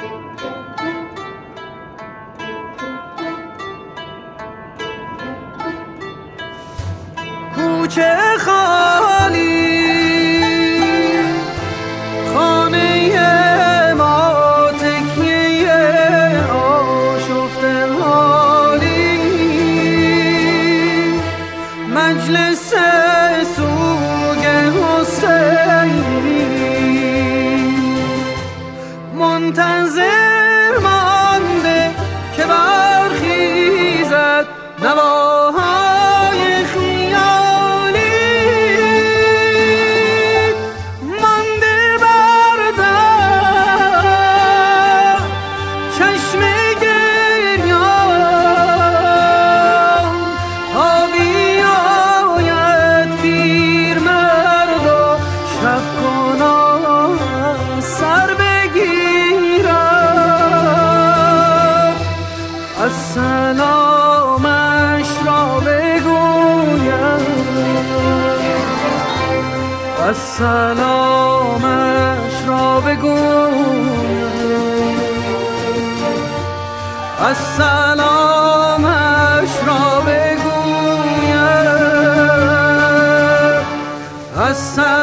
کوچه خالی خانه ما تکیه آشفته حالی مجلس سوگ حسینی منتظر مانده که برخیزد نواهای خیالی مانده بر در چشم گریان تا بیاید پیرمرد و شب کنان سر بگیرد از سلامش را بگویم از سلامش را بگویم از سلامش را بگویم از